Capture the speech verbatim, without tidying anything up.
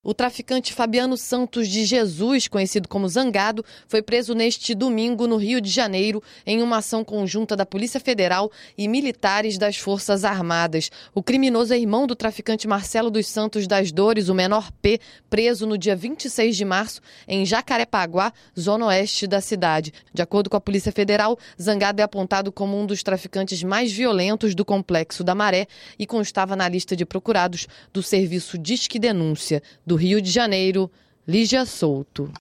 O traficante Fabiano Santos de Jesus, conhecido como Zangado, foi preso neste domingo no Rio de Janeiro em uma ação conjunta da Polícia Federal e militares das Forças Armadas. O criminoso é irmão do traficante Marcelo dos Santos das Dores, o menor P, preso no dia vinte e seis de março em Jacarepaguá, zona oeste da cidade. De acordo com a Polícia Federal, Zangado é apontado como um dos traficantes mais violentos do Complexo da Maré e constava na lista de procurados do serviço Disque Denúncia. Do Rio de Janeiro, Lígia Souto.